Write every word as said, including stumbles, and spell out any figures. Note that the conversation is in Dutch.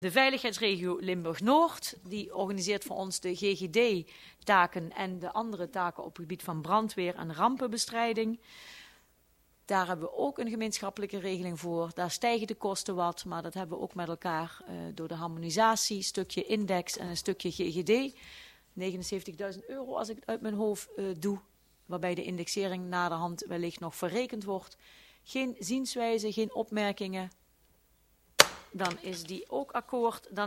De veiligheidsregio Limburg-Noord, die organiseert voor ons de G G D-taken en de andere taken op het gebied van brandweer en rampenbestrijding. Daar hebben we ook een gemeenschappelijke regeling voor. Daar stijgen de kosten wat, maar dat hebben we ook met elkaar uh, door de harmonisatie, een stukje index en een stukje G G D. negenenzeventigduizend euro als ik het uit mijn hoofd uh, doe, waarbij de indexering naderhand wellicht nog verrekend wordt. Geen zienswijze, geen opmerkingen. Dan is die ook akkoord. Dan